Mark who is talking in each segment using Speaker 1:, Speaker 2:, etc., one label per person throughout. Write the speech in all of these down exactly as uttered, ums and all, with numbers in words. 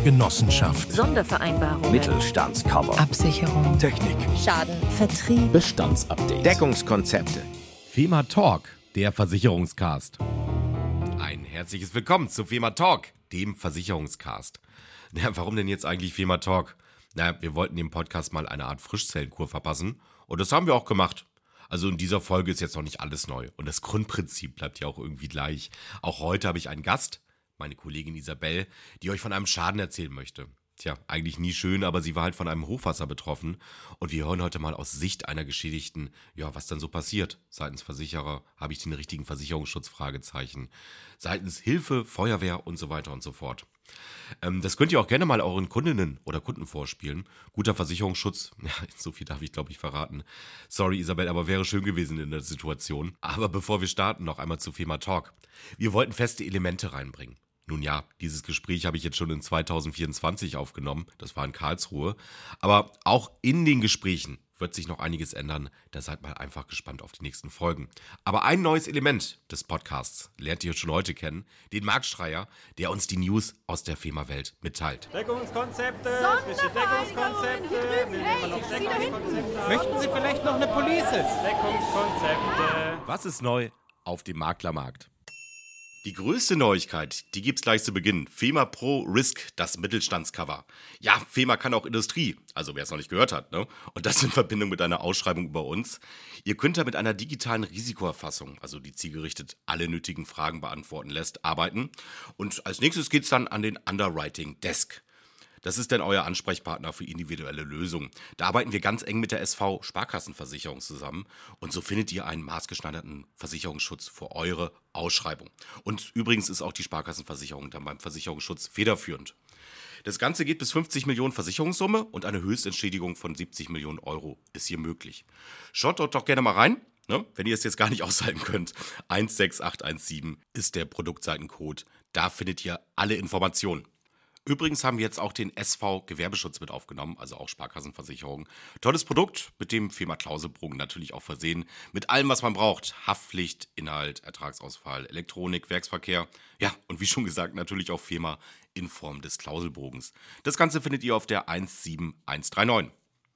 Speaker 1: Genossenschaft,
Speaker 2: Sondervereinbarung,
Speaker 3: Mittelstandscover,
Speaker 4: Absicherung,
Speaker 1: Technik,
Speaker 2: Schaden,
Speaker 4: Vertrieb,
Speaker 3: Bestandsupdate,
Speaker 5: Deckungskonzepte.
Speaker 6: FEMA Talk, der Versicherungscast. Ein herzliches Willkommen zu FEMA Talk, dem Versicherungscast. Na, warum denn jetzt eigentlich FEMA Talk? Na, wir wollten dem Podcast mal eine Art Frischzellenkur verpassen und das haben wir auch gemacht. Also in dieser Folge ist jetzt noch nicht alles neu und das Grundprinzip bleibt ja auch irgendwie gleich. Auch heute habe ich einen Gast, meine Kollegin Isabel, die euch von einem Schaden erzählen möchte. Tja, eigentlich nie schön, aber sie war halt von einem Hochwasser betroffen und wir hören heute mal aus Sicht einer Geschädigten, ja, was dann so passiert. Seitens Versicherer, habe ich den richtigen Versicherungsschutz? Fragezeichen. Seitens Hilfe, Feuerwehr und so weiter und so fort. Ähm, das könnt ihr auch gerne mal euren Kundinnen oder Kunden vorspielen. Guter Versicherungsschutz, ja, so viel darf ich glaube ich verraten. Sorry Isabel, aber wäre schön gewesen in der Situation. Aber bevor wir starten, noch einmal zu FEMA Talk. Wir wollten feste Elemente reinbringen. Nun ja, dieses Gespräch habe ich jetzt schon in zweitausendvierundzwanzig aufgenommen, das war in Karlsruhe. Aber auch in den Gesprächen wird sich noch einiges ändern, da seid mal einfach gespannt auf die nächsten Folgen. Aber ein neues Element des Podcasts lernt ihr schon heute kennen, den Marktschreier, der uns die News aus der FEMA-Welt mitteilt.
Speaker 7: Deckungskonzepte, frische Deckungskonzepte, will jemand noch Deckungskonzepte?
Speaker 8: Möchten Sie vielleicht noch eine Police?
Speaker 7: Deckungskonzepte.
Speaker 6: Was ist neu auf dem Maklermarkt? Die größte Neuigkeit, die gibt's gleich zu Beginn. FEMA Pro Risk, das Mittelstandscover. Ja, FEMA kann auch Industrie, also wer es noch nicht gehört hat, ne? Und das in Verbindung mit einer Ausschreibung über uns. Ihr könnt da mit einer digitalen Risikoerfassung, also die zielgerichtet alle nötigen Fragen beantworten lässt, arbeiten. Und als nächstes geht's dann an den Underwriting Desk. Das ist dann euer Ansprechpartner für individuelle Lösungen. Da arbeiten wir ganz eng mit der S V Sparkassenversicherung zusammen und so findet ihr einen maßgeschneiderten Versicherungsschutz für eure Ausschreibung. Und übrigens ist auch die Sparkassenversicherung dann beim Versicherungsschutz federführend. Das Ganze geht bis fünfzig Millionen Versicherungssumme und eine Höchstentschädigung von siebzig Millionen Euro ist hier möglich. Schaut dort doch gerne mal rein, ne? Wenn ihr es jetzt gar nicht aushalten könnt. eins sechs acht eins sieben ist der Produktseitencode. Da findet ihr alle Informationen. Übrigens haben wir jetzt auch den S V Gewerbeschutz mit aufgenommen, also auch Sparkassenversicherung. Tolles Produkt, mit dem FEMA Klauselbogen natürlich auch versehen. Mit allem, was man braucht. Haftpflicht, Inhalt, Ertragsausfall, Elektronik, Werksverkehr. Ja, und wie schon gesagt, natürlich auch FEMA in Form des Klauselbogens. Das Ganze findet ihr auf der eins sieben eins drei neun.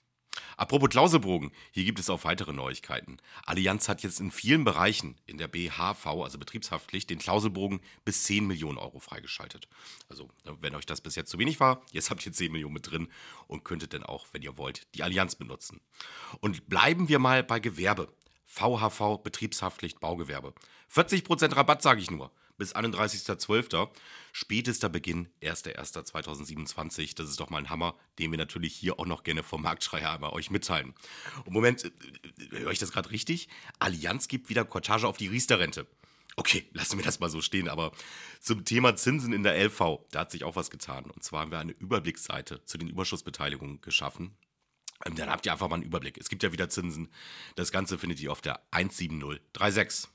Speaker 6: Apropos Klauselbogen, hier gibt es auch weitere Neuigkeiten. Allianz hat jetzt in vielen Bereichen in der B H V, also Betriebshaftpflicht, den Klauselbogen bis zehn Millionen Euro freigeschaltet. Also, wenn euch das bis jetzt zu wenig war, jetzt habt ihr zehn Millionen mit drin und könntet dann auch, wenn ihr wollt, die Allianz benutzen. Und bleiben wir mal bei Gewerbe. V H V, Betriebshaftpflicht, Baugewerbe. vierzig Prozent Rabatt, sage ich nur. Bis einunddreißigster zwölfter Spätester Beginn erster erster zweitausendsiebenundzwanzig. Das ist doch mal ein Hammer, den wir natürlich hier auch noch gerne vom Marktschreier einmal euch mitteilen. Und Moment, äh, höre ich das gerade richtig? Allianz gibt wieder Cortage auf die Riester-Rente. Okay, lassen wir das mal so stehen, aber zum Thema Zinsen in der L V, da hat sich auch was getan. Und zwar haben wir eine Überblicksseite zu den Überschussbeteiligungen geschaffen. Dann habt ihr einfach mal einen Überblick. Es gibt ja wieder Zinsen. Das Ganze findet ihr auf der eins sieben null drei sechs.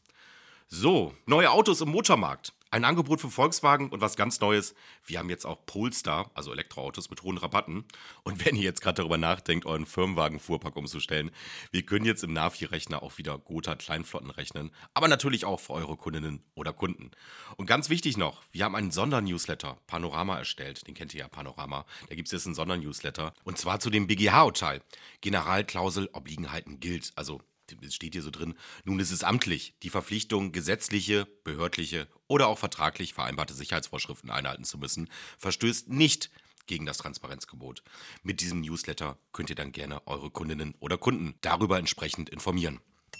Speaker 6: So, neue Autos im Motormarkt. Ein Angebot für Volkswagen und was ganz Neues. Wir haben jetzt auch Polestar, also Elektroautos mit hohen Rabatten. Und wenn ihr jetzt gerade darüber nachdenkt, euren Firmenwagen-Fuhrpark umzustellen, wir können jetzt im Navi-Rechner auch wieder Gotha Kleinflotten rechnen. Aber natürlich auch für eure Kundinnen oder Kunden. Und ganz wichtig noch, wir haben einen Sondernewsletter, Panorama, erstellt. Den kennt ihr ja, Panorama. Da gibt es jetzt einen Sondernewsletter. Und zwar zu dem B G H-Urteil. Generalklausel Obliegenheiten gilt. Also es steht hier so drin, nun ist es amtlich, die Verpflichtung, gesetzliche, behördliche oder auch vertraglich vereinbarte Sicherheitsvorschriften einhalten zu müssen, verstößt nicht gegen das Transparenzgebot. Mit diesem Newsletter könnt ihr dann gerne eure Kundinnen oder Kunden darüber entsprechend informieren.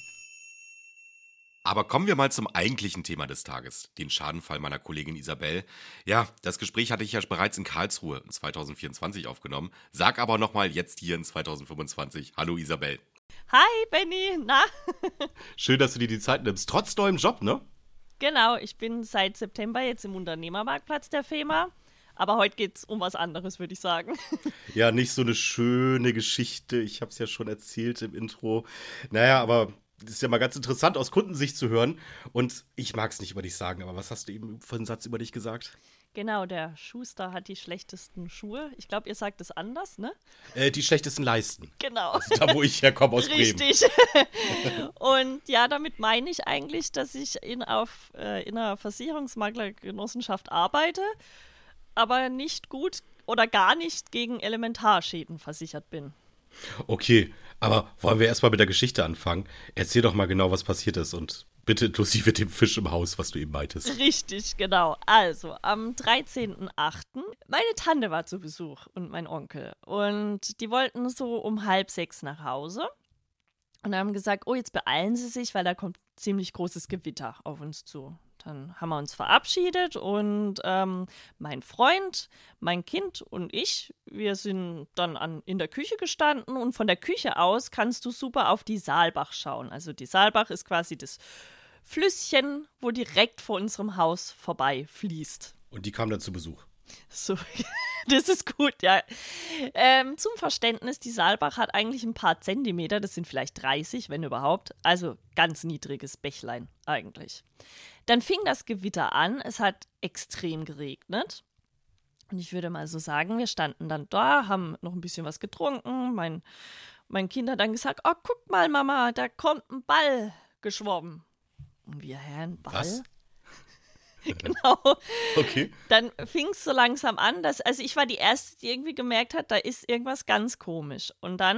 Speaker 6: Aber kommen wir mal zum eigentlichen Thema des Tages, den Schadenfall meiner Kollegin Isabel. Ja, das Gespräch hatte ich ja bereits in Karlsruhe in zweitausendvierundzwanzig aufgenommen, sag aber nochmal jetzt hier in zweitausendfünfundzwanzig. Hallo Isabel.
Speaker 9: Hi, Benny, na?
Speaker 6: Schön, dass du dir die Zeit nimmst, trotz neuem Job, ne?
Speaker 9: Genau, ich bin seit September jetzt im Unternehmermarktplatz der FEMA, aber heute geht's um was anderes, würde ich sagen.
Speaker 6: Ja, nicht so eine schöne Geschichte, ich habe es ja schon erzählt im Intro. Naja, aber das ist ja mal ganz interessant, aus Kundensicht zu hören und ich mag es nicht über dich sagen, aber was hast du eben für einen Satz über dich gesagt?
Speaker 9: Genau, der Schuster hat die schlechtesten Schuhe. Ich glaube, ihr sagt es anders, ne?
Speaker 6: Äh, die schlechtesten Leisten.
Speaker 9: Genau.
Speaker 6: Also da, wo ich herkomme, aus Bremen.
Speaker 9: Richtig. Und ja, damit meine ich eigentlich, dass ich in, auf, äh, in einer Versicherungsmaklergenossenschaft arbeite, aber nicht gut oder gar nicht gegen Elementarschäden versichert bin.
Speaker 6: Okay, aber wollen wir erstmal mit der Geschichte anfangen? Erzähl doch mal genau, was passiert ist und bitte inklusive dem Fisch im Haus, was du eben meintest.
Speaker 9: Richtig, genau. Also, am dreizehnten achten meine Tante war zu Besuch und mein Onkel. Und die wollten so um halb sechs nach Hause. Und haben gesagt, oh, jetzt beeilen Sie sich, weil da kommt ziemlich großes Gewitter auf uns zu. Dann haben wir uns verabschiedet und ähm, mein Freund, mein Kind und ich, wir sind dann an, in der Küche gestanden und von der Küche aus kannst du super auf die Saalbach schauen. Also die Saalbach ist quasi das Flüsschen, wo direkt vor unserem Haus vorbei fließt.
Speaker 6: Und die kam dann zu Besuch.
Speaker 9: So, das ist gut, ja. Ähm, zum Verständnis, die Saalbach hat eigentlich ein paar Zentimeter, das sind vielleicht dreißig, wenn überhaupt. Also ganz niedriges Bächlein eigentlich. Dann fing das Gewitter an, es hat extrem geregnet. Und ich würde mal so sagen, wir standen dann da, haben noch ein bisschen was getrunken. Mein, mein Kind hat dann gesagt, oh, guck mal, Mama, da kommt ein Ball geschwommen. Und wir, hä, ein Ball?
Speaker 6: Was?
Speaker 9: Genau.
Speaker 6: Okay.
Speaker 9: Dann fing es so langsam an, dass, also ich war die Erste, die irgendwie gemerkt hat, da ist irgendwas ganz komisch. Und dann,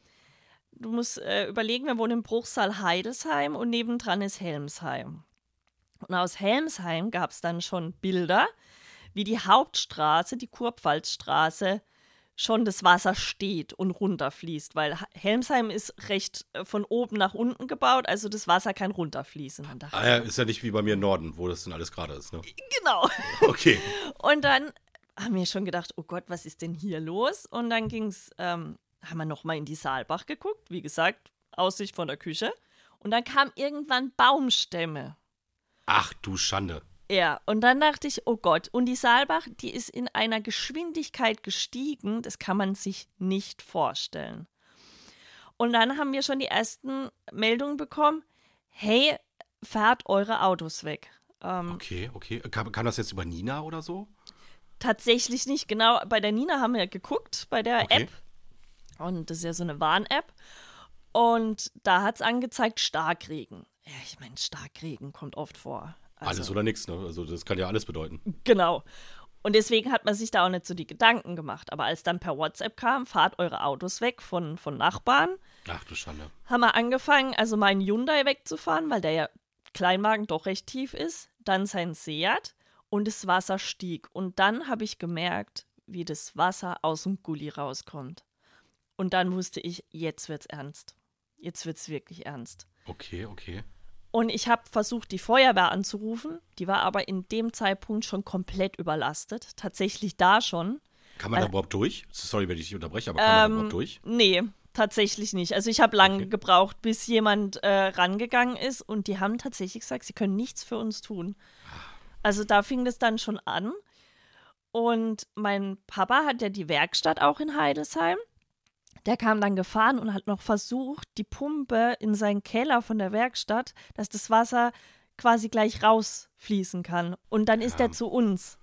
Speaker 9: du musst äh, überlegen, wir wohnen im Bruchsal Heidelsheim und nebendran ist Helmsheim. Und aus Helmsheim gab es dann schon Bilder, wie die Hauptstraße, die Kurpfalzstraße, schon das Wasser steht und runterfließt, weil Helmsheim ist recht von oben nach unten gebaut, also das Wasser kann runterfließen. Dann dachte
Speaker 6: Ah ja, ist ja nicht wie bei mir im Norden, wo das dann alles gerade ist, ne?
Speaker 9: Genau.
Speaker 6: Okay.
Speaker 9: Und dann haben wir schon gedacht, oh Gott, was ist denn hier los? Und dann ging's, ähm, haben wir nochmal in die Saalbach geguckt, wie gesagt, Aussicht von der Küche. Und dann kamen irgendwann Baumstämme.
Speaker 6: Ach du Schande.
Speaker 9: Ja, und dann dachte ich, oh Gott, und die Saalbach, die ist in einer Geschwindigkeit gestiegen, das kann man sich nicht vorstellen. Und dann haben wir schon die ersten Meldungen bekommen, hey, fahrt eure Autos weg. Ähm,
Speaker 6: Okay, okay. Kam, kam das jetzt über Nina oder so?
Speaker 9: Tatsächlich nicht, genau, bei der Nina haben wir geguckt, bei der
Speaker 6: Okay.
Speaker 9: App. Und das ist ja so eine Warn-App. Und da hat es angezeigt, Starkregen. Ja, ich meine, Starkregen kommt oft vor. Also,
Speaker 6: Alles oder nichts, ne? Also das kann ja alles bedeuten.
Speaker 9: Genau. Und deswegen hat man sich da auch nicht so die Gedanken gemacht. Aber als dann per WhatsApp kam, fahrt eure Autos weg von, von Nachbarn,
Speaker 6: Ach du Schande.
Speaker 9: haben wir angefangen, also meinen Hyundai wegzufahren, weil der ja Kleinwagen doch recht tief ist. Dann sein Seat und das Wasser stieg. Und dann habe ich gemerkt, wie das Wasser aus dem Gully rauskommt. Und dann wusste ich, jetzt wird's ernst. Jetzt wird's wirklich ernst.
Speaker 6: Okay, okay.
Speaker 9: Und ich habe versucht, die Feuerwehr anzurufen. Die war aber in dem Zeitpunkt schon komplett überlastet. Tatsächlich da schon.
Speaker 6: Kann man da
Speaker 9: Weil-
Speaker 6: überhaupt durch? Sorry, wenn ich dich unterbreche, aber kann man da
Speaker 9: Ähm,
Speaker 6: überhaupt durch?
Speaker 9: Nee, tatsächlich nicht. Also ich habe lange
Speaker 6: Okay.
Speaker 9: gebraucht, bis jemand äh, rangegangen ist. Und die haben tatsächlich gesagt, sie können nichts für uns tun. Also da fing das dann schon an. Und mein Papa hat ja die Werkstatt auch in Heidelsheim. Der kam dann gefahren und hat noch versucht, die Pumpe in seinen Keller von der Werkstatt, dass das Wasser quasi gleich rausfließen kann. Und dann ist
Speaker 6: Ja.
Speaker 9: er zu uns.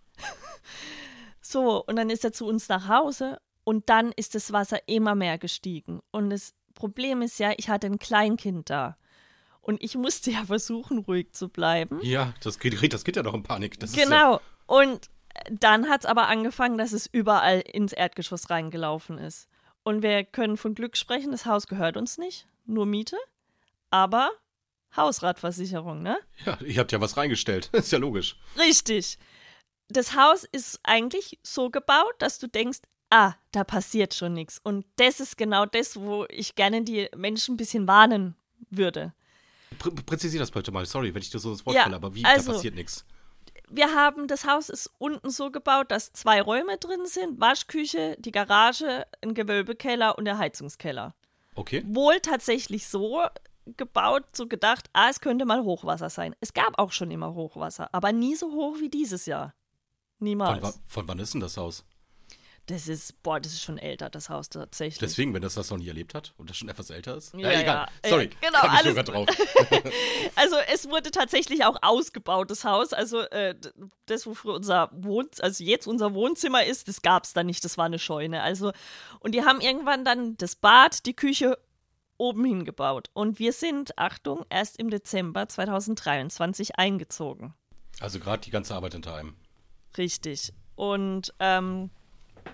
Speaker 9: So, und dann ist er zu uns nach Hause und dann ist das Wasser immer mehr gestiegen. Und das Problem ist ja, ich hatte ein Kleinkind da. Und ich musste ja versuchen, ruhig zu bleiben.
Speaker 6: Ja, das geht, das geht ja noch in Panik. Das Ist ja,
Speaker 9: Genau. Und dann hat es aber angefangen, dass es überall ins Erdgeschoss reingelaufen ist. Und wir können von Glück sprechen, das Haus gehört uns nicht, nur Miete, aber Hausratversicherung, ne?
Speaker 6: ja, ihr habt ja was reingestellt. Ist ja logisch.
Speaker 9: Richtig. Das Haus ist eigentlich so gebaut, dass du denkst, ah, da passiert schon nichts. Und das ist genau das, wo ich gerne die Menschen ein bisschen warnen würde.
Speaker 6: Prä präzisier das bitte mal. Sorry, wenn ich dir so das Wort
Speaker 9: Ja,
Speaker 6: falle, aber wie,
Speaker 9: also-
Speaker 6: da passiert nichts.
Speaker 9: Wir haben, das Haus ist unten so gebaut, dass zwei Räume drin sind, Waschküche, die Garage, ein Gewölbekeller und der Heizungskeller.
Speaker 6: Okay.
Speaker 9: Wohl tatsächlich so gebaut, so gedacht, ah, es könnte mal Hochwasser sein. Es gab auch schon immer Hochwasser, aber nie so hoch wie dieses Jahr.
Speaker 6: Von,
Speaker 9: Niemals.
Speaker 6: wa- von wann ist denn das Haus?
Speaker 9: Das ist, boah, das ist schon älter, das Haus tatsächlich.
Speaker 6: Deswegen, wenn das das noch nie erlebt hat und das schon etwas älter ist?
Speaker 9: Ja,
Speaker 6: egal.
Speaker 9: ja.
Speaker 6: Sorry,
Speaker 9: Ja, genau,
Speaker 6: kam ich
Speaker 9: alles
Speaker 6: sogar drauf.
Speaker 9: Also es wurde tatsächlich auch ausgebaut, das Haus. Also äh, d- das, wo früher unser Wohn also jetzt unser Wohnzimmer ist, das gab es da nicht, das war eine Scheune. Also, und die haben irgendwann dann das Bad, die Küche oben hingebaut. Und wir sind, Achtung, erst im Dezember zweitausenddreiundzwanzig eingezogen.
Speaker 6: Also gerade die ganze Arbeit hinter einem.
Speaker 9: Richtig. Und ähm,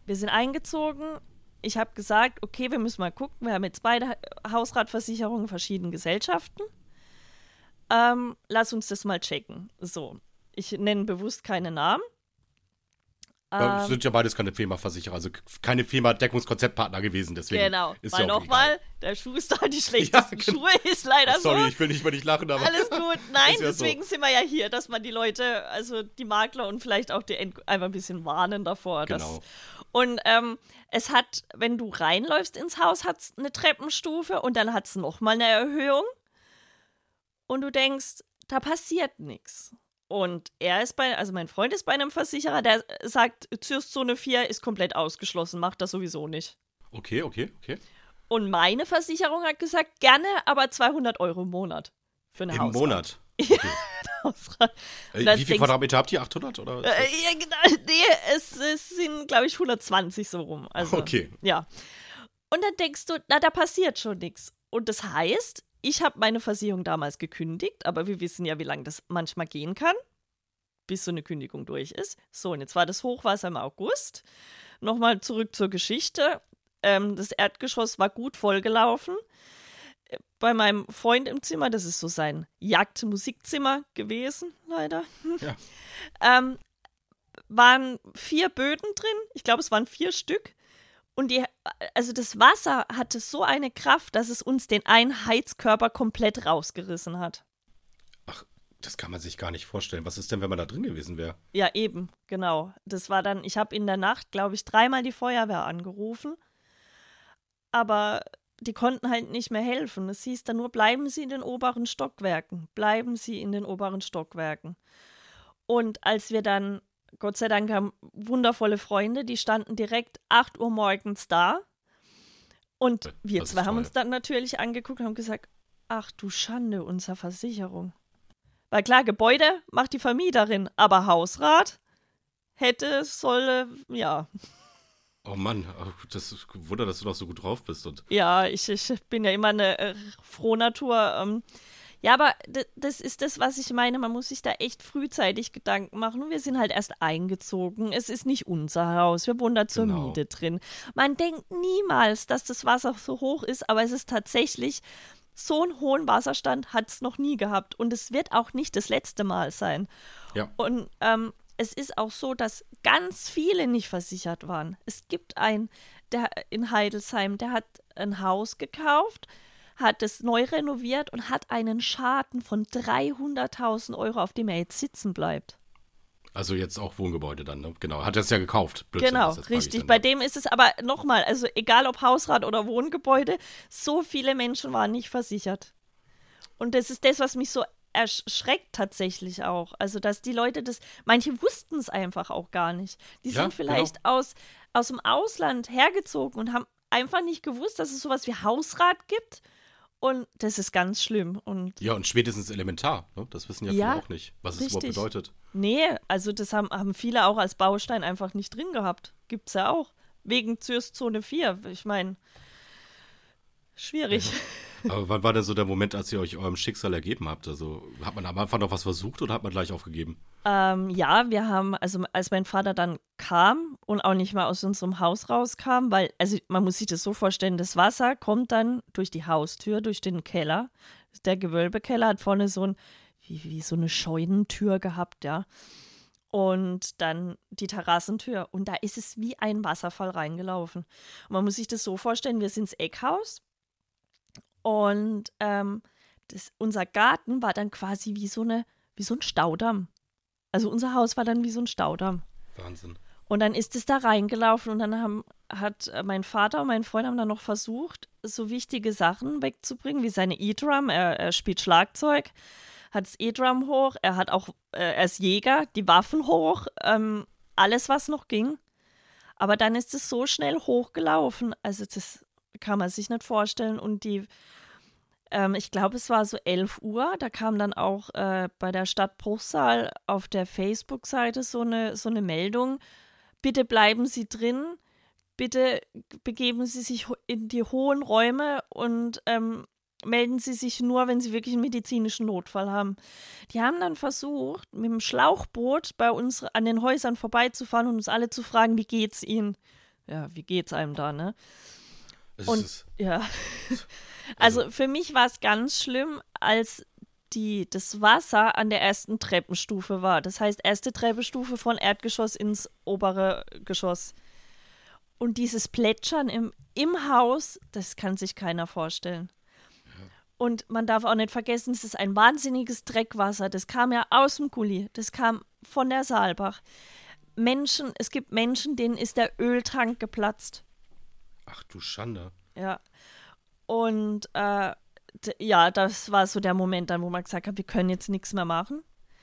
Speaker 9: wir sind eingezogen. Ich habe gesagt, okay, wir müssen mal gucken. Wir haben jetzt beide Hausratversicherungen, verschiedene Gesellschaften. Ähm, lass uns das mal checken. So, ich nenne bewusst keine Namen.
Speaker 6: Ja,
Speaker 9: Ähm,
Speaker 6: sind ja beides keine FEMA-Versicherer, also keine FEMA-Deckungskonzeptpartner gewesen, deswegen
Speaker 9: genau,
Speaker 6: ist
Speaker 9: weil
Speaker 6: ja auch
Speaker 9: nochmal,
Speaker 6: egal.
Speaker 9: der Schuster hat die schlechtesten
Speaker 6: Ja, genau.
Speaker 9: Schuhe, ist leider
Speaker 6: Sorry,
Speaker 9: so.
Speaker 6: ich will nicht über dich lachen, aber
Speaker 9: Alles gut. Nein,
Speaker 6: Ist ja so.
Speaker 9: deswegen sind wir ja hier, dass man die Leute, also die Makler und vielleicht auch die End- einfach ein bisschen warnen davor. Dass,
Speaker 6: Genau.
Speaker 9: Und ähm, es hat, wenn du reinläufst ins Haus, hat es eine Treppenstufe und dann hat es nochmal eine Erhöhung. Und du denkst, da passiert nichts. Und er ist bei, also mein Freund ist bei einem Versicherer, der sagt, Zürszone vier ist komplett ausgeschlossen, macht das sowieso nicht.
Speaker 6: okay, okay, okay.
Speaker 9: Und meine Versicherung hat gesagt, gerne, aber zweihundert Euro im Monat für eine
Speaker 6: Im
Speaker 9: Hausrat.
Speaker 6: Monat.
Speaker 9: Hausrat.
Speaker 6: Äh,
Speaker 9: das
Speaker 6: wie viel
Speaker 9: denkst-
Speaker 6: Quadratmeter habt ihr? achthundert? Oder?
Speaker 9: Äh, ja, genau, nee, es, es sind, glaube ich, hundertzwanzig so rum. Also,
Speaker 6: Okay.
Speaker 9: Ja. Und dann denkst du, na, da passiert schon nichts. Und das heißt, ich habe meine Versicherung damals gekündigt, aber wir wissen ja, wie lange das manchmal gehen kann, bis so eine Kündigung durch ist. So, und jetzt war das Hochwasser im August. Nochmal zurück zur Geschichte. Ähm, das Erdgeschoss war gut vollgelaufen. Bei meinem Freund im Zimmer, das ist so sein Jagdmusikzimmer gewesen, leider.
Speaker 6: Ja.
Speaker 9: Ähm, waren vier Böden drin. Ich glaube, es waren vier Stück. Und die, also das Wasser hatte so eine Kraft, dass es uns den einen Heizkörper komplett rausgerissen hat.
Speaker 6: Ach, das kann man sich gar nicht vorstellen. Was ist denn, wenn man da drin gewesen wäre?
Speaker 9: Ja, eben, genau. Das war dann, ich habe in der Nacht, glaube ich, dreimal die Feuerwehr angerufen. Aber die konnten halt nicht mehr helfen. Es hieß dann nur, bleiben Sie in den oberen Stockwerken. Bleiben Sie in den oberen Stockwerken. Und als wir dann, Gott sei Dank, haben wundervolle Freunde, die standen direkt acht Uhr morgens da. Und wir
Speaker 6: Das ist
Speaker 9: zwei haben
Speaker 6: toll.
Speaker 9: uns dann natürlich angeguckt und haben gesagt, ach du Schande, unsere Versicherung. Weil klar, Gebäude macht die Vermieterin, aber Hausrat hätte, solle, ja.
Speaker 6: Oh Mann, ach, das ist ein Wunder, dass du noch so gut drauf bist. Und
Speaker 9: Ja, ich, ich bin ja immer eine äh, Frohnatur. Ähm. Ja, aber d- das ist das, was ich meine. Man muss sich da echt frühzeitig Gedanken machen. Und wir sind halt erst eingezogen. Es ist nicht unser Haus. Wir wohnen da zur
Speaker 6: Genau.
Speaker 9: Miete drin. Man denkt niemals, dass das Wasser so hoch ist, aber es ist tatsächlich, so einen hohen Wasserstand hat es noch nie gehabt. Und es wird auch nicht das letzte Mal sein.
Speaker 6: ja,
Speaker 9: Und ähm, es ist auch so, dass ganz viele nicht versichert waren. Es gibt einen, der in Heidelsheim, der hat ein Haus gekauft, hat es neu renoviert und hat einen Schaden von dreihunderttausend Euro, auf dem er jetzt sitzen bleibt.
Speaker 6: also jetzt auch Wohngebäude dann, ne? Genau, hat er es ja gekauft. Blödsinn,
Speaker 9: Genau,
Speaker 6: das jetzt frage ich
Speaker 9: richtig.
Speaker 6: dann,
Speaker 9: Bei
Speaker 6: ne?
Speaker 9: dem ist es aber nochmal, also egal ob Hausrat oder Wohngebäude, so viele Menschen waren nicht versichert. Und das ist das, was mich so erschreckt tatsächlich auch. Also, dass die Leute das, manche wussten es einfach auch gar nicht. Die
Speaker 6: Ja,
Speaker 9: sind vielleicht aus, aus dem Ausland hergezogen und haben einfach nicht gewusst, dass es sowas wie Hausrat gibt. Und das ist ganz schlimm. Und
Speaker 6: Ja, und spätestens elementar, ne? Das wissen ja,
Speaker 9: Ja,
Speaker 6: viele auch nicht, was es überhaupt
Speaker 9: richtig.
Speaker 6: bedeutet.
Speaker 9: nee, also das haben, haben viele auch als Baustein einfach nicht drin gehabt. Gibt's ja auch. Wegen Zürszone vier. Ich meine, schwierig.
Speaker 6: Aber wann war denn so der Moment, als ihr euch eurem Schicksal ergeben habt? Also hat man am Anfang noch was versucht oder hat man gleich aufgegeben?
Speaker 9: Ähm, ja, wir haben, also als mein Vater dann kam und auch nicht mal aus unserem Haus rauskam, weil, also man muss sich das so vorstellen, das Wasser kommt dann durch die Haustür, durch den Keller. Der Gewölbekeller hat vorne so ein, wie, wie so eine Scheunentür gehabt, ja. Und dann die Terrassentür. Und da ist es wie ein Wasserfall reingelaufen. Und man muss sich das so vorstellen, wir sind ins Eckhaus und ähm, das, unser Garten war dann quasi wie so, eine, wie so ein Staudamm. Also unser Haus war dann wie so ein Staudamm.
Speaker 6: Wahnsinn.
Speaker 9: Und dann ist es da reingelaufen und dann haben, hat äh, mein Vater und mein Freund haben dann noch versucht, so wichtige Sachen wegzubringen, wie seine E-Drum. Er, er spielt Schlagzeug, hat das E-Drum hoch, er hat auch, äh, er ist Jäger, die Waffen hoch, ähm, alles, was noch ging. Aber dann ist es so schnell hochgelaufen, also das kann man sich nicht vorstellen. Und die, ähm, ich glaube, es war so elf Uhr, da kam dann auch äh, bei der Stadt Bruchsal auf der Facebook-Seite so eine, so eine Meldung, bitte bleiben Sie drin, bitte begeben Sie sich ho- in die hohen Räume und ähm, melden Sie sich nur, wenn Sie wirklich einen medizinischen Notfall haben. Die haben dann versucht, mit dem Schlauchboot bei uns an den Häusern vorbeizufahren und uns alle zu fragen, wie geht's Ihnen? ja, wie geht's einem da, ne?
Speaker 6: Es
Speaker 9: Und
Speaker 6: ist,
Speaker 9: ja, also für mich war es ganz schlimm, als die, das Wasser an der ersten Treppenstufe war. Das heißt, erste Treppenstufe von Erdgeschoss ins obere Geschoss. Und dieses Plätschern im, im Haus, das kann sich keiner vorstellen. Und man darf auch nicht vergessen, es ist ein wahnsinniges Dreckwasser. Das kam ja aus dem Gully. Das kam von der Saalbach. Menschen, es gibt Menschen, denen ist der Öltank geplatzt.
Speaker 6: ach du Schande.
Speaker 9: Ja. Und äh, d- ja, das war so der Moment dann, wo man gesagt hat, wir können jetzt nichts mehr machen.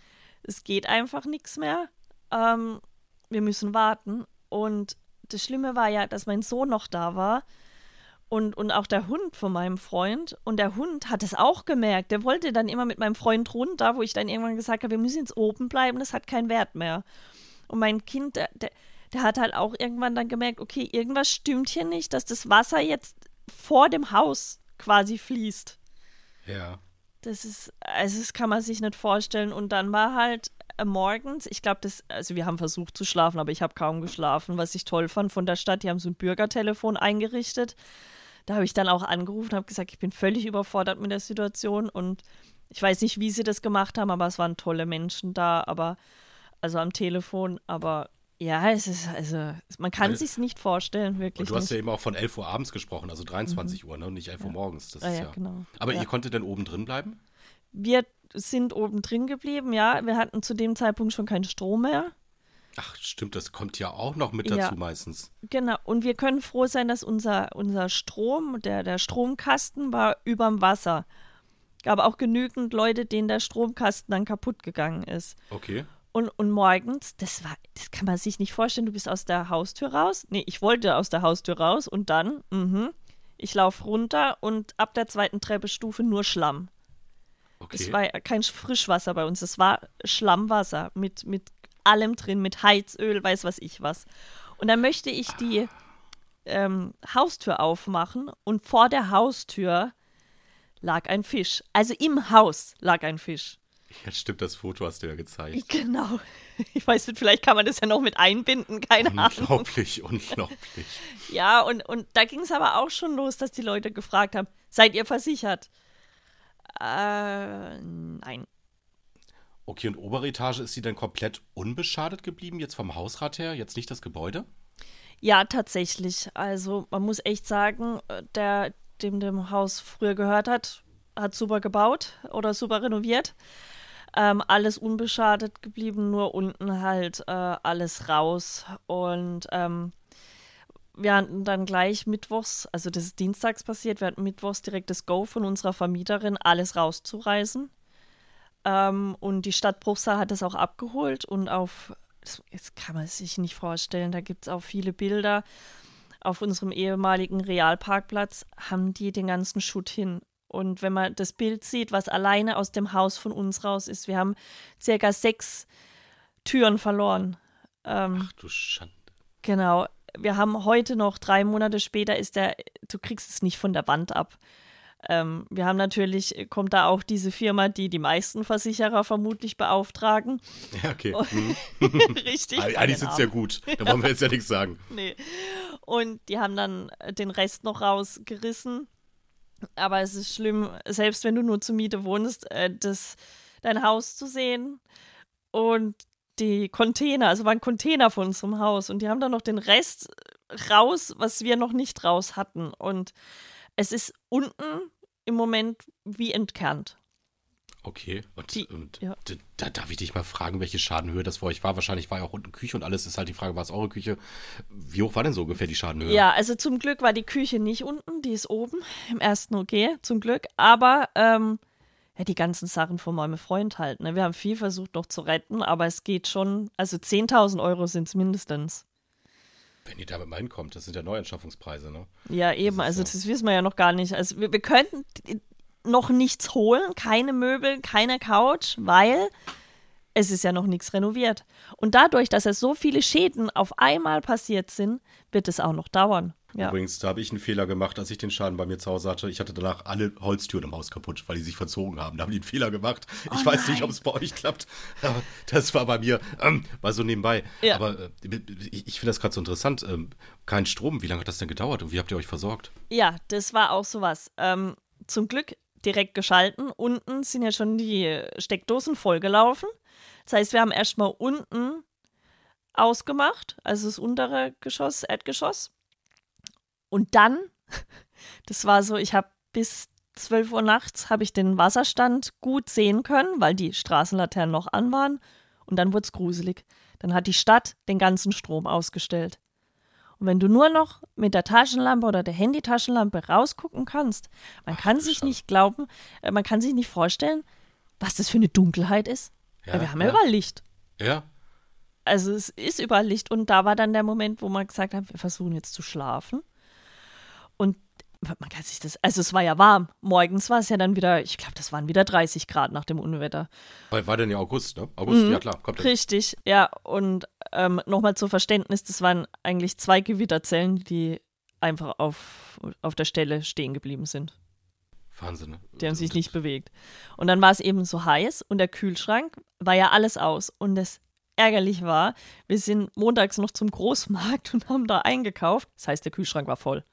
Speaker 9: Es geht einfach nichts mehr. Ähm, wir müssen warten. Und das Schlimme war ja, dass mein Sohn noch da war. Und, und auch der Hund von meinem Freund. Und der Hund hat es auch gemerkt. Der wollte dann immer mit meinem Freund runter, wo ich dann irgendwann gesagt habe, wir müssen jetzt oben bleiben, das hat keinen Wert mehr. Und mein Kind, der, der, der hat halt auch irgendwann dann gemerkt, okay, irgendwas stimmt hier nicht, dass das Wasser jetzt vor dem Haus quasi fließt.
Speaker 6: Ja.
Speaker 9: Das ist, also das kann man sich nicht vorstellen. Und dann war halt äh, morgens, ich glaube, das, also wir haben versucht zu schlafen, aber ich habe kaum geschlafen, was ich toll fand von der Stadt. Die haben so ein Bürgertelefon eingerichtet. Da habe ich dann auch angerufen und habe gesagt, ich bin völlig überfordert mit der Situation. Und ich weiß nicht, wie sie das gemacht haben, aber es waren tolle Menschen da, aber also am Telefon. Aber ja, es ist, also man kann
Speaker 6: Weil-
Speaker 9: es sich nicht vorstellen, wirklich
Speaker 6: Und du hast
Speaker 9: nicht.
Speaker 6: ja eben auch von elf Uhr abends gesprochen, also dreiundzwanzig Uhr, ne? Und nicht elf Uhr morgens. Das
Speaker 9: Ah,
Speaker 6: ist
Speaker 9: ja,
Speaker 6: ja.
Speaker 9: genau.
Speaker 6: Aber
Speaker 9: Ja.
Speaker 6: ihr konntet dann oben drin bleiben?
Speaker 9: Wir sind oben drin geblieben, ja. Wir hatten zu dem Zeitpunkt schon keinen Strom mehr.
Speaker 6: Ach, stimmt, das kommt ja auch noch mit
Speaker 9: Ja.
Speaker 6: dazu meistens.
Speaker 9: Genau. Und wir können froh sein, dass unser, unser Strom, der, der Stromkasten war überm Wasser. Gab auch genügend Leute, denen der Stromkasten dann kaputt gegangen ist.
Speaker 6: Okay.
Speaker 9: Und, und morgens, das war, das kann man sich nicht vorstellen, du bist aus der Haustür raus. Nee, ich wollte aus der Haustür raus und dann, mhm, ich laufe runter und ab der zweiten Treppestufe nur Schlamm.
Speaker 6: Okay.
Speaker 9: Es war ja kein Frischwasser bei uns, es war Schlammwasser mit, mit allem drin, mit Heizöl, weiß was ich was. Und dann möchte ich die ähm, Haustür aufmachen und vor der Haustür lag ein Fisch. Also im Haus lag ein Fisch.
Speaker 6: Ja, stimmt, das Foto hast du ja gezeigt.
Speaker 9: Genau. Ich weiß nicht, vielleicht kann man das ja noch mit einbinden, keine Ahnung.
Speaker 6: Unglaublich, unglaublich.
Speaker 9: Ja, und, und da ging es aber auch schon los, dass die Leute gefragt haben, seid ihr versichert? Äh, nein.
Speaker 6: Okay, und obere Etage, ist sie dann komplett unbeschadet geblieben, jetzt vom Hausrat her, jetzt nicht das Gebäude?
Speaker 9: Ja, tatsächlich. Also man muss echt sagen, der, dem dem Haus früher gehört hat, hat super gebaut oder super renoviert. Ähm, alles unbeschadet geblieben, nur unten halt äh, alles raus. Und ähm, wir hatten dann gleich mittwochs, also das ist dienstags passiert, wir hatten mittwochs direkt das Go von unserer Vermieterin, alles rauszureißen. Ähm, und die Stadt Bruchsal hat das auch abgeholt und auf, das, jetzt kann man es sich nicht vorstellen, da gibt es auch viele Bilder. Auf unserem ehemaligen Realparkplatz haben die den ganzen Schutt hin. Und wenn man das Bild sieht, was alleine aus dem Haus von uns raus ist, wir haben circa sechs Türen verloren. Ähm,
Speaker 6: Ach du Schande.
Speaker 9: genau. Wir haben heute noch, drei Monate später, ist der, du kriegst es nicht von der Wand ab. Ähm, wir haben natürlich, kommt da auch diese Firma, die die meisten Versicherer vermutlich beauftragen.
Speaker 6: Ja, okay. Hm.
Speaker 9: Richtig.
Speaker 6: Eigentlich sind sie ja gut. Da wollen wir jetzt ja nichts sagen.
Speaker 9: Nee. Und die haben dann den Rest noch rausgerissen. Aber es ist schlimm, selbst wenn du nur zur Miete wohnst, äh, das, dein Haus zu sehen und die Container, also waren Container von unserem Haus und die haben dann noch den Rest raus, was wir noch nicht raus hatten. Und es ist unten im Moment wie entkernt.
Speaker 6: Okay, und,
Speaker 9: Die-
Speaker 6: und
Speaker 9: ja.
Speaker 6: d- da darf ich dich mal fragen, welche Schadenhöhe das für euch war. Wahrscheinlich war ja auch unten Küche und alles. Ist halt die Frage, war es eure Küche? Wie hoch war denn so ungefähr die Schadenhöhe?
Speaker 9: Ja, also zum Glück war die Küche nicht unten, die ist oben im ersten O G, zum Glück. Aber ähm, ja, die ganzen Sachen von meinem Freund halt. Ne? Wir haben viel versucht noch zu retten, aber es geht schon, also zehntausend Euro sind es mindestens.
Speaker 6: Wenn ihr damit mal hinkommt, das sind ja Neuanschaffungspreise, ne?
Speaker 9: Ja, eben,
Speaker 6: Das ist
Speaker 9: also
Speaker 6: so.
Speaker 9: das wissen wir ja noch gar nicht. Also wir, wir könnten noch nichts holen, keine Möbel, keine Couch, weil es ist ja noch nichts renoviert. Und dadurch, dass es so viele Schäden auf einmal passiert sind, wird es auch noch dauern. Ja.
Speaker 6: Übrigens, da habe ich einen Fehler gemacht, als ich den Schaden bei mir zu Hause hatte. Ich hatte danach alle Holztüren im Haus kaputt, weil die sich verzogen haben. Da haben die einen Fehler gemacht. Ich
Speaker 9: Oh
Speaker 6: weiß
Speaker 9: nein.
Speaker 6: nicht, ob es bei euch klappt. Aber das war bei mir, ähm, war so nebenbei.
Speaker 9: Ja.
Speaker 6: Aber äh, ich, ich finde das gerade so interessant. Ähm, kein Strom, wie lange hat das denn gedauert und wie habt ihr euch versorgt?
Speaker 9: Ja, das war auch sowas. Ähm, zum Glück direkt geschalten. Unten sind ja schon die Steckdosen vollgelaufen. Das heißt, wir haben erstmal unten ausgemacht, also das untere Geschoss, Erdgeschoss. Und dann, das war so, ich habe bis zwölf Uhr nachts habe ich den Wasserstand gut sehen können, weil die Straßenlaternen noch an waren. Und dann wurde es gruselig. Dann hat die Stadt den ganzen Strom ausgestellt. Und wenn du nur noch mit der Taschenlampe oder der Handytaschenlampe rausgucken kannst, man
Speaker 6: Ach,
Speaker 9: kann
Speaker 6: du
Speaker 9: sich
Speaker 6: Schande.
Speaker 9: nicht glauben, äh, man kann sich nicht vorstellen, was das für eine Dunkelheit ist.
Speaker 6: Ja,
Speaker 9: Weil wir haben ja
Speaker 6: ja.
Speaker 9: überall Licht.
Speaker 6: Ja,
Speaker 9: Also es ist überall Licht. Und da war dann der Moment, wo man gesagt hat, wir versuchen jetzt zu schlafen. Und man kann sich das, also es war ja warm. Morgens war es ja dann wieder, ich glaube, das waren wieder dreißig Grad nach dem Unwetter.
Speaker 6: weil war denn ja August, ne? August, ja klar, kommt hin.
Speaker 9: Richtig, ja. Und ähm, nochmal zur Verständnis, das waren eigentlich zwei Gewitterzellen, die einfach auf, auf der Stelle stehen geblieben sind.
Speaker 6: Wahnsinn, ne?
Speaker 9: Die haben sich nicht bewegt. Und dann war es eben so heiß und der Kühlschrank war ja alles aus. Und das ärgerlich war, wir sind montags noch zum Großmarkt und haben da eingekauft. Das heißt, der Kühlschrank war voll.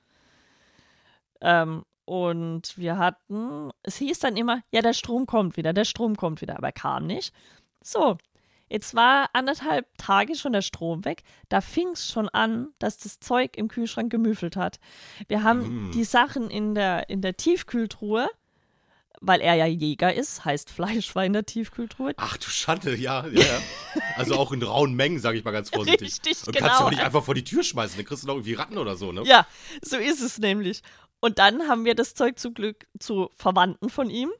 Speaker 9: Ähm, und wir hatten, es hieß dann immer, ja, der Strom kommt wieder, der Strom kommt wieder, aber er kam nicht. So, jetzt war anderthalb Tage schon der Strom weg. Da fing es schon an, dass das Zeug im Kühlschrank gemüffelt hat. Wir haben
Speaker 6: Mm.
Speaker 9: die Sachen in der, in der Tiefkühltruhe, weil er ja Jäger ist, heißt Fleisch war in der Tiefkühltruhe.
Speaker 6: Ach du Schande, ja, ja, ja. Also auch in rauen Mengen, sage ich mal ganz vorsichtig.
Speaker 9: Richtig,
Speaker 6: Und kannst du
Speaker 9: genau.
Speaker 6: auch nicht einfach vor die Tür schmeißen, dann kriegst du noch irgendwie Ratten oder so, ne?
Speaker 9: Ja, so ist es nämlich. Und dann haben wir das Zeug zum Glück zu Verwandten von ihm.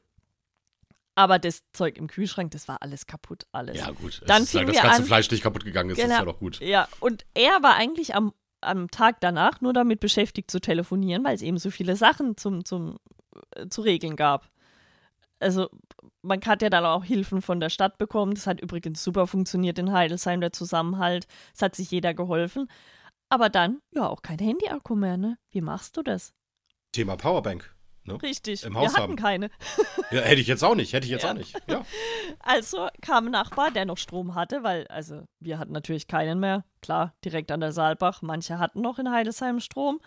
Speaker 9: Aber das Zeug im Kühlschrank, das war alles kaputt, alles.
Speaker 6: Ja, gut.
Speaker 9: Dann
Speaker 6: es ist,
Speaker 9: fingen
Speaker 6: das
Speaker 9: wir
Speaker 6: ganze
Speaker 9: an-
Speaker 6: Fleisch nicht kaputt gegangen ist, ist ja doch gut.
Speaker 9: Ja, und er war eigentlich am, am Tag danach nur damit beschäftigt zu telefonieren, weil es eben so viele Sachen zum, zum, äh, zu regeln gab. Also man hat ja dann auch Hilfen von der Stadt bekommen. Das hat übrigens super funktioniert in Heidelsheim, der Zusammenhalt. Es hat sich jeder geholfen. Aber dann, ja, auch kein Handy-Akku mehr, ne? Wie machst du das?
Speaker 6: Thema Powerbank. Ne?
Speaker 9: Richtig,
Speaker 6: Im
Speaker 9: wir
Speaker 6: Haus
Speaker 9: hatten
Speaker 6: haben.
Speaker 9: keine.
Speaker 6: Ja, hätte ich jetzt auch nicht, hätte ich jetzt
Speaker 9: Ja.
Speaker 6: auch nicht. Ja.
Speaker 9: Also kam ein Nachbar, der noch Strom hatte, weil, also wir hatten natürlich keinen mehr. Klar, direkt an der Saalbach. Manche hatten noch in Heidesheim Strom.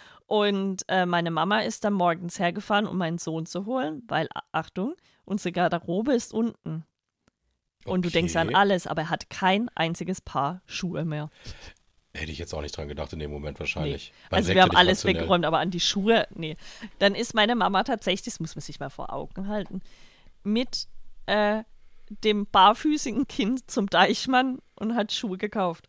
Speaker 9: Und äh, meine Mama ist dann morgens hergefahren, um meinen Sohn zu holen, weil, a- Achtung, unsere Garderobe ist unten. Und du
Speaker 6: Okay.
Speaker 9: denkst an alles, aber er hat kein einziges Paar Schuhe mehr.
Speaker 6: Hätte ich jetzt auch nicht dran gedacht in dem Moment wahrscheinlich.
Speaker 9: Nee.
Speaker 6: Man
Speaker 9: Also
Speaker 6: denkt
Speaker 9: wir
Speaker 6: ja
Speaker 9: haben
Speaker 6: nicht
Speaker 9: alles
Speaker 6: rationell.
Speaker 9: weggeräumt, aber an die Schuhe, nee. Dann ist meine Mama tatsächlich, das muss man sich mal vor Augen halten, mit äh, dem barfüßigen Kind zum Deichmann und hat Schuhe gekauft.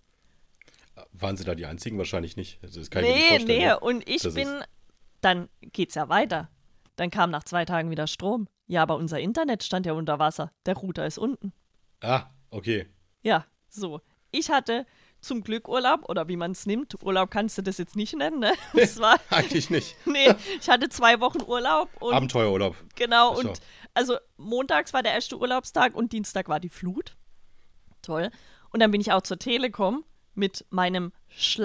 Speaker 6: Waren sie da die einzigen? Wahrscheinlich nicht. Also das kann ich mir nicht
Speaker 9: Nee,
Speaker 6: vorstellen.
Speaker 9: nee,
Speaker 6: ne?
Speaker 9: und ich
Speaker 6: Das
Speaker 9: bin,
Speaker 6: ist-
Speaker 9: dann geht's ja weiter. Dann kam nach zwei Tagen wieder Strom. Ja, aber unser Internet stand ja unter Wasser. Der Router ist unten.
Speaker 6: Ah, okay.
Speaker 9: Ja, so. Ich hatte zum Glück Urlaub, oder wie man es nimmt. Urlaub kannst du das jetzt nicht nennen, ne? Das war,
Speaker 6: Eigentlich nicht.
Speaker 9: nee, ich hatte zwei Wochen Urlaub und
Speaker 6: Abenteuerurlaub.
Speaker 9: genau,
Speaker 6: Ach so.
Speaker 9: und also montags war der erste Urlaubstag und Dienstag war die Flut. Toll. Und dann bin ich auch zur Telekom mit meinem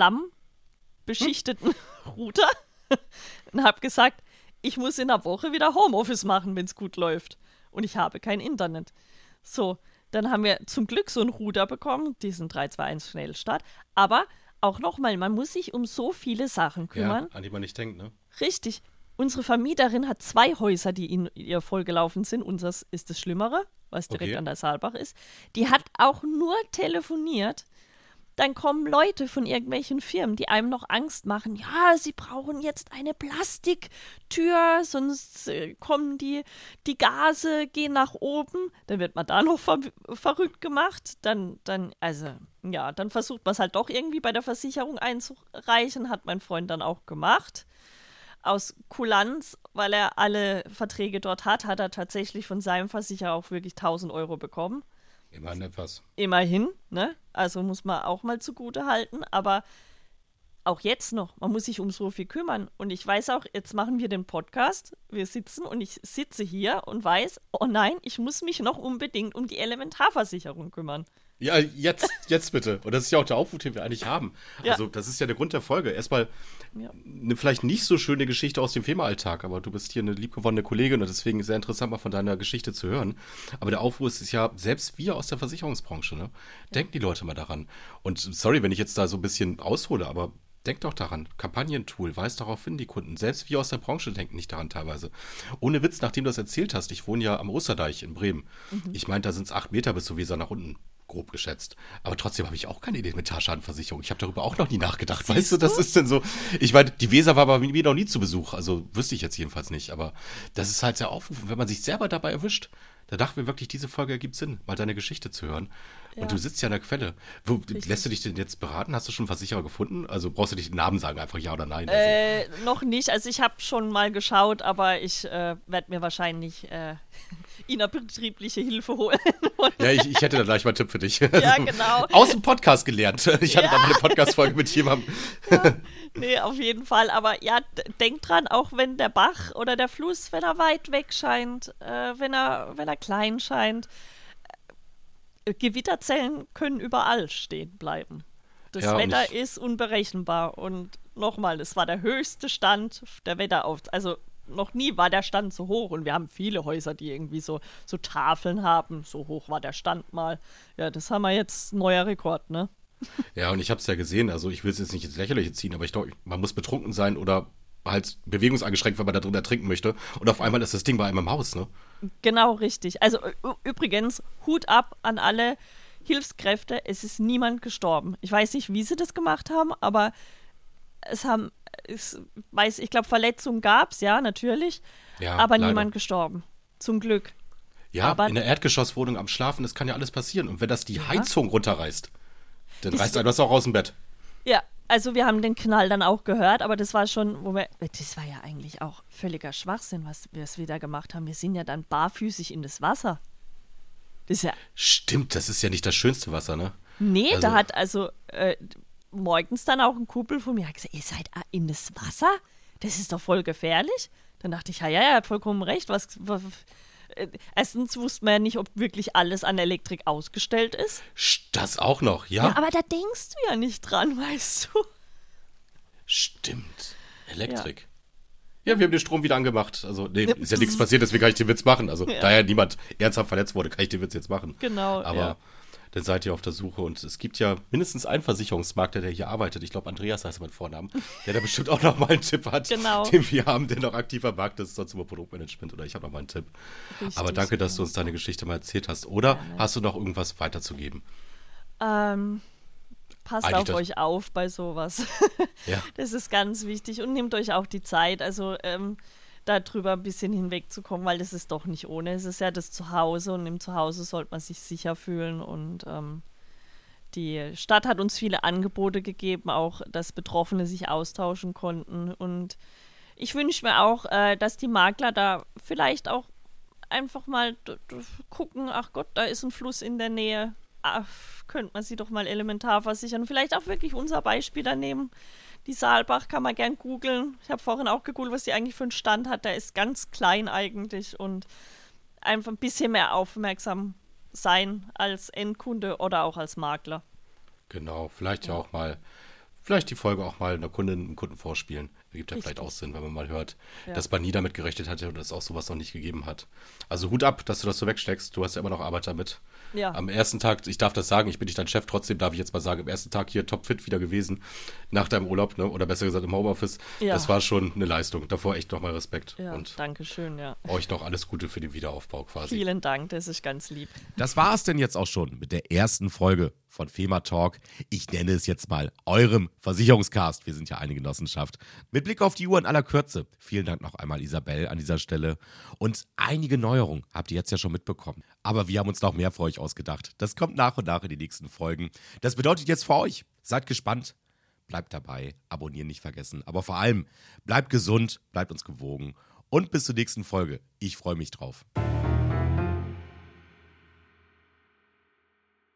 Speaker 9: schlammbeschichteten Router und habe gesagt, ich muss in der Woche wieder Homeoffice machen, wenn es gut läuft. Und ich habe kein Internet. So, dann haben wir zum Glück so einen Router bekommen, diesen drei zwei eins Schnellstart. Aber auch nochmal, man muss sich um so viele Sachen kümmern.
Speaker 6: Ja, an die man nicht denkt, ne?
Speaker 9: Richtig. Unsere Vermieterin hat zwei Häuser, die in ihr vollgelaufen sind. Unseres ist das Schlimmere, was direkt
Speaker 6: Okay.
Speaker 9: an der Saalbach ist. Die hat auch nur telefoniert. Dann kommen Leute von irgendwelchen Firmen, die einem noch Angst machen. Ja, sie brauchen jetzt eine Plastiktür, sonst äh, kommen die, die Gase, gehen nach oben. Dann wird man da noch ver verrückt gemacht. Dann, dann, also, ja, dann versucht man es halt doch irgendwie bei der Versicherung einzureichen. Hat mein Freund dann auch gemacht. Aus Kulanz, weil er alle Verträge dort hat, hat er tatsächlich von seinem Versicherer auch wirklich tausend Euro bekommen.
Speaker 6: Immerhin etwas.
Speaker 9: Immerhin, ne? Also muss man auch mal zugute halten, aber auch jetzt noch, man muss sich um so viel kümmern. Und ich weiß auch, jetzt machen wir den Podcast, wir sitzen und ich sitze hier und weiß, oh nein, ich muss mich noch unbedingt um die Elementarversicherung kümmern.
Speaker 6: Ja, jetzt, jetzt bitte. Und das ist ja auch der Aufruf, den wir eigentlich haben.
Speaker 9: Ja.
Speaker 6: Also das ist ja der Grund der Folge. Erstmal
Speaker 9: Ja.
Speaker 6: eine vielleicht nicht so schöne Geschichte aus dem FEMA-Alltag, aber du bist hier eine liebgewonnene Kollegin und deswegen sehr interessant, mal von deiner Geschichte zu hören. Aber der Aufruf ist ja, selbst wir aus der Versicherungsbranche, ne? Denken die Leute mal daran. Und sorry, wenn ich jetzt da so ein bisschen aushole, aber denkt doch daran. Kampagnentool, weist darauf hin, die Kunden. Selbst wir aus der Branche denken nicht daran teilweise. Ohne Witz, nachdem du das erzählt hast, ich wohne ja am Osterdeich in Bremen. Mhm. Ich meine, da sind es acht Meter bis zur Weser nach unten. Grob geschätzt. Aber trotzdem habe ich auch keine Elementarschadenversicherung. Ich habe darüber auch noch nie nachgedacht. Siehst weißt du, das du? Ist denn so. Ich meine, die Weser war bei mir noch nie zu Besuch. Also wüsste ich jetzt jedenfalls nicht. Aber das ist halt der Aufruf. Und wenn man sich selber dabei erwischt, da dachten wir wirklich, diese Folge ergibt Sinn, mal deine Geschichte zu hören. Ja. Und du sitzt ja an der Quelle. Wo, lässt du dich denn jetzt beraten? Hast du schon einen Versicherer gefunden? Also brauchst du dich den Namen sagen, einfach ja oder nein? Also.
Speaker 9: Äh, noch nicht. Also ich habe schon mal geschaut, aber ich äh, werde mir wahrscheinlich äh, innerbetriebliche Hilfe holen.
Speaker 6: Ja, ich, ich hätte da gleich mal einen Tipp für dich.
Speaker 9: Ja, genau.
Speaker 6: Aus dem Podcast gelernt. Ich hatte
Speaker 9: Ja.
Speaker 6: da mal eine Podcast-Folge mit jemandem.
Speaker 9: Ja. Nee, auf jeden Fall. Aber ja, d- denk dran, auch wenn der Bach oder der Fluss, wenn er weit weg scheint, äh, wenn er, wenn er klein scheint, äh, Gewitterzellen können überall stehen bleiben. Das
Speaker 6: Ja, und
Speaker 9: Wetter
Speaker 6: ich-
Speaker 9: ist unberechenbar. Und nochmal, es war der höchste Stand der Wetterauf... Also noch nie war der Stand so hoch. Und wir haben viele Häuser, die irgendwie so, so Tafeln haben. So hoch war der Stand mal. Ja, das haben wir jetzt neuer Rekord, ne?
Speaker 6: Ja, und ich habe es ja gesehen, also ich will es jetzt nicht ins Lächerliche ziehen, aber ich glaube, man muss betrunken sein oder halt bewegungseingeschränkt, wenn man da drin ertrinken möchte. Und auf einmal ist das Ding bei einem im Haus, ne?
Speaker 9: Genau, richtig. Also ü- übrigens, Hut ab an alle Hilfskräfte. Es ist niemand gestorben. Ich weiß nicht, wie sie das gemacht haben, aber es haben, es weiß, ich glaube, Verletzungen gab es, ja, natürlich,
Speaker 6: Ja,
Speaker 9: aber
Speaker 6: leider.
Speaker 9: niemand gestorben. Zum Glück.
Speaker 6: Ja,
Speaker 9: aber-
Speaker 6: in der Erdgeschosswohnung am Schlafen, das kann ja alles passieren. Und wenn das die
Speaker 9: Ja.
Speaker 6: Heizung runterreißt, dann
Speaker 9: Das-
Speaker 6: reißt einem das auch aus dem Bett.
Speaker 9: Ja, also wir haben den Knall dann auch gehört, aber das war schon, wo wir, das war ja eigentlich auch völliger Schwachsinn, was wir es wieder gemacht haben. Wir sind ja dann barfüßig in das Wasser. Das ist ja,
Speaker 6: Stimmt, das ist ja nicht das schönste Wasser, ne?
Speaker 9: nee,
Speaker 6: Also-
Speaker 9: da hat also äh, morgens dann auch ein Kumpel von mir gesagt, ihr seid in das Wasser? Das ist doch voll gefährlich. Dann dachte ich, ja, ja, er hat vollkommen recht. Was, was, äh, erstens wusste man ja nicht, ob wirklich alles an Elektrik ausgestellt ist.
Speaker 6: Sch- Das auch noch, ja?
Speaker 9: Ja, aber da denkst du ja nicht dran, weißt du.
Speaker 6: Stimmt. Elektrik. Ja. wir haben den Strom wieder angemacht. Also, nee, ist ja nichts
Speaker 9: Psst.
Speaker 6: passiert, deswegen kann ich den Witz machen. Also,
Speaker 9: Ja.
Speaker 6: da ja niemand ernsthaft verletzt wurde, kann ich den Witz jetzt machen.
Speaker 9: Genau,
Speaker 6: Aber
Speaker 9: ja.
Speaker 6: dann seid ihr auf der Suche. Und es gibt ja mindestens einen Versicherungsmakler, der hier arbeitet. Ich glaube, Andreas heißt er mit Vornamen. Der da bestimmt auch noch mal einen Tipp hat,
Speaker 9: Genau.
Speaker 6: den wir haben, der noch aktiv am Markt ist, sonst über Produktmanagement. Oder ich habe noch mal einen Tipp.
Speaker 9: Richtig,
Speaker 6: Aber danke, dass du
Speaker 9: ja.
Speaker 6: uns deine Geschichte mal erzählt hast. Oder hast du noch irgendwas weiterzugeben?
Speaker 9: Ähm, passt
Speaker 6: Eigentlich
Speaker 9: auf
Speaker 6: das-
Speaker 9: euch auf bei sowas.
Speaker 6: Ja.
Speaker 9: Das ist ganz wichtig und nehmt euch auch die Zeit, also ähm, darüber ein bisschen hinwegzukommen, weil das ist doch nicht ohne. Es ist ja das Zuhause und im Zuhause sollte man sich sicher fühlen und ähm, die Stadt hat uns viele Angebote gegeben, auch dass Betroffene sich austauschen konnten und ich wünsche mir auch, äh, dass die Makler da vielleicht auch einfach mal d- d- gucken, ach Gott, da ist ein Fluss in der Nähe, ach, könnte man sie doch mal elementar versichern. Vielleicht auch wirklich unser Beispiel da nehmen. Die Saalbach kann man gern googeln. Ich habe vorhin auch gegoogelt, was die eigentlich für einen Stand hat. Der ist ganz klein eigentlich und einfach ein bisschen mehr aufmerksam sein als Endkunde oder auch als Makler.
Speaker 6: Genau, vielleicht ja, auch mal, vielleicht die Folge auch mal einer Kundin, einem Kunden vorspielen. Ergibt ja
Speaker 9: Richtig.
Speaker 6: vielleicht auch Sinn, wenn man mal hört,
Speaker 9: Ja.
Speaker 6: dass man nie damit gerechnet hatte und es auch sowas noch nicht gegeben hat. Also Hut ab, dass du das so wegsteckst. Du hast ja immer noch Arbeit damit.
Speaker 9: Ja.
Speaker 6: Am ersten Tag, ich darf das sagen, ich bin nicht dein Chef, trotzdem darf ich jetzt mal sagen, am ersten Tag hier topfit wieder gewesen, nach deinem Urlaub, ne? Oder besser gesagt im Homeoffice.
Speaker 9: Ja.
Speaker 6: Das war schon eine Leistung. Davor echt nochmal Respekt.
Speaker 9: Ja,
Speaker 6: Und
Speaker 9: danke schön, ja.
Speaker 6: euch noch alles Gute für den Wiederaufbau quasi.
Speaker 9: Vielen Dank, das ist ganz lieb.
Speaker 3: Das war es denn jetzt auch schon mit der ersten Folge von FEMA Talk. Ich nenne es jetzt mal eurem Versicherungscast. Wir sind ja eine Genossenschaft. Mit Blick auf die Uhr in aller Kürze. Vielen Dank noch einmal Isabel an dieser Stelle. Und einige Neuerungen habt ihr jetzt ja schon mitbekommen. Aber wir haben uns noch mehr für euch ausgedacht. Das kommt nach und nach in die nächsten Folgen. Das bedeutet jetzt für euch, seid gespannt, bleibt dabei, abonnieren nicht vergessen. Aber vor allem, bleibt gesund, bleibt uns gewogen. Und bis zur nächsten Folge. Ich freue mich drauf.